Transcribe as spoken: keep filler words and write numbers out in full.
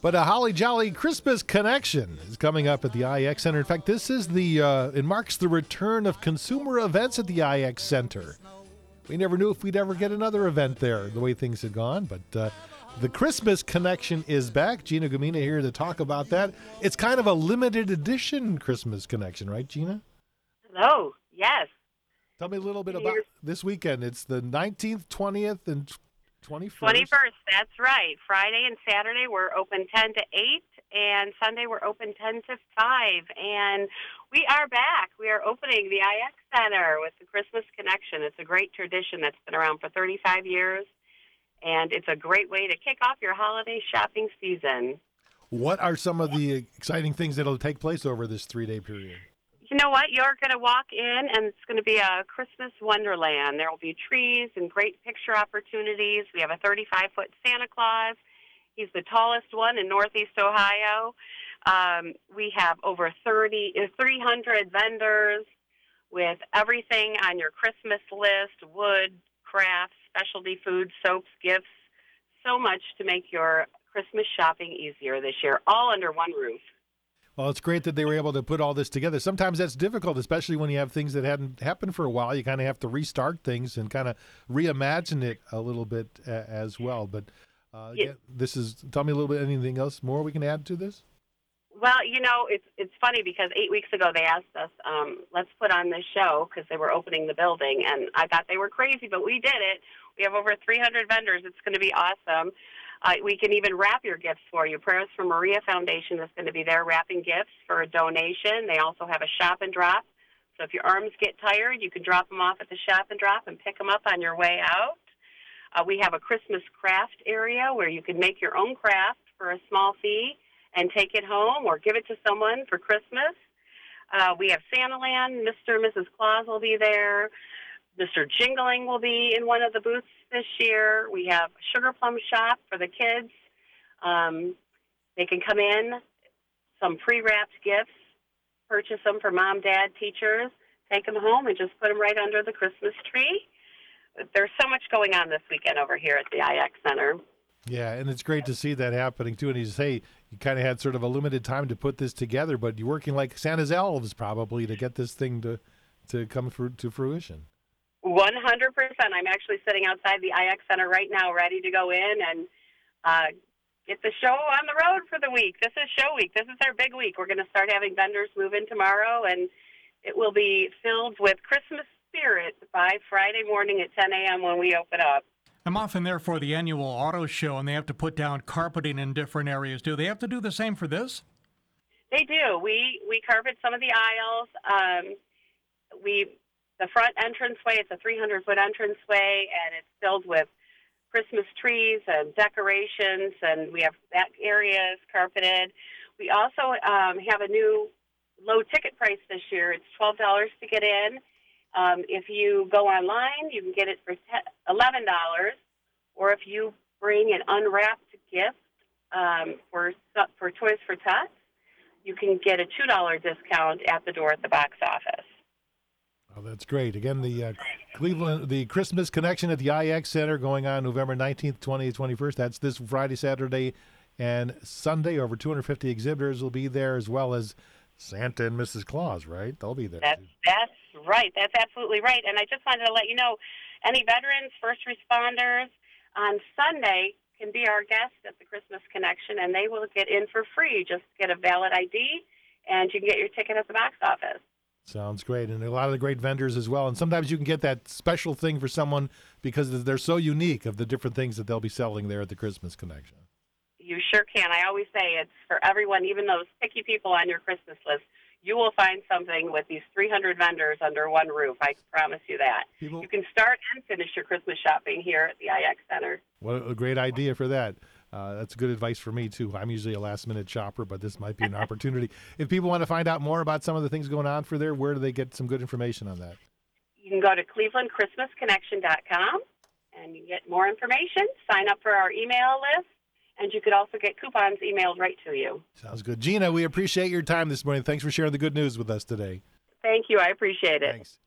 But a Holly Jolly Christmas Connection is coming up at the I X Center. In fact, this is the, uh, it marks the return of consumer events at the I X Center. We never knew if we'd ever get another event there, the way things had gone. But uh, the Christmas Connection is back. Gina Gumina here to talk about that. It's kind of a limited edition Christmas Connection, right, Gina? Hello, yes. Tell me a little bit about this weekend. It's the nineteenth, twentieth, and twenty-first. twenty-first, that's right. Friday and Saturday we're open ten to eight, and Sunday we're open ten to five. And we are back. We are opening the I X Center with the Christmas Connection. It's a great tradition that's been around for thirty-five years, and it's a great way to kick off your holiday shopping season. What are some of the exciting things that will take place over this three-day period? You know what? You're going to walk in, and it's going to be a Christmas wonderland. There will be trees and great picture opportunities. We have a thirty-five foot Santa Claus. He's the tallest one in Northeast Ohio. Um, we have over thirty, three hundred vendors with everything on your Christmas list: wood, crafts, specialty foods, soaps, gifts. So much to make your Christmas shopping easier this year, all under one roof. Well, it's great that they were able to put all this together. Sometimes that's difficult, especially when you have things that hadn't happened for a while. You kind of have to restart things and kind of reimagine it a little bit uh, as well. But uh, yeah. yeah, this is, tell me a little bit, anything else more we can add to this? Well, you know, it's it's funny because eight weeks ago they asked us, um, let's put on this show because they were opening the building. And I thought they were crazy, but we did it. We have over three hundred vendors. It's going to be awesome. Uh, we can even wrap your gifts for you. Prayers for Maria Foundation is going to be there wrapping gifts for a donation. They also have a shop and drop. So if your arms get tired, you can drop them off at the shop and drop and pick them up on your way out. Uh, we have a Christmas craft area where you can make your own craft for a small fee and take it home or give it to someone for Christmas. Uh, we have Santaland. Mister and Missus Claus will be there. Mister Jingling will be in one of the booths this year. We have a Sugar Plum Shop for the kids. Um, they can come in, some pre-wrapped gifts, purchase them for mom, dad, teachers, take them home, and just put them right under the Christmas tree. There's so much going on this weekend over here at the I X Center. Yeah, and it's great to see that happening, too. And you say you kind of had sort of a limited time to put this together, but you're working like Santa's elves probably to get this thing to, to come through, to fruition. one hundred percent. I'm actually sitting outside the I X Center right now ready to go in and uh, get the show on the road for the week. This is show week. This is our big week. We're going to start having vendors move in tomorrow, and it will be filled with Christmas spirit by Friday morning at ten a.m. when we open up. I'm often there for the annual auto show, and they have to put down carpeting in different areas. Do they have to do the same for this? They do. We, we carpet some of the aisles. Um, we... The front entranceway, it's a three hundred foot entranceway, and it's filled with Christmas trees and decorations, and we have that area is carpeted. We also um, have a new low ticket price this year. It's twelve dollars to get in. Um, if you go online, you can get it for eleven dollars, or if you bring an unwrapped gift um, for, for Toys for Tots, you can get a two dollar discount at the door at the box office. Oh, that's great. Again, the uh, Cleveland, the Christmas Connection at the I X Center going on November nineteenth, twentieth, twenty-first. That's this Friday, Saturday, and Sunday. Over two hundred fifty exhibitors will be there, as well as Santa and Missus Claus, right? They'll be there. That's, that's right. That's absolutely right. And I just wanted to let you know, any veterans, first responders, on Sunday can be our guests at the Christmas Connection, and they will get in for free. Just get a valid I D, and you can get your ticket at the box office. Sounds great. And a lot of the great vendors as well. And sometimes you can get that special thing for someone because they're so unique of the different things that they'll be selling there at the Christmas Connection. You sure can. I always say it's for everyone, even those picky people on your Christmas list. You will find something with these three hundred vendors under one roof. I promise you that. People, you can start and finish your Christmas shopping here at the I X Center. What a great idea for that. Uh, that's good advice for me, too. I'm usually a last-minute shopper, but this might be an opportunity. If people want to find out more about some of the things going on for there, where do they get some good information on that? You can go to cleveland christmas connection dot com, and you get more information. Sign up for our email list, and you could also get coupons emailed right to you. Sounds good. Gina, we appreciate your time this morning. Thanks for sharing the good news with us today. Thank you. I appreciate it. Thanks.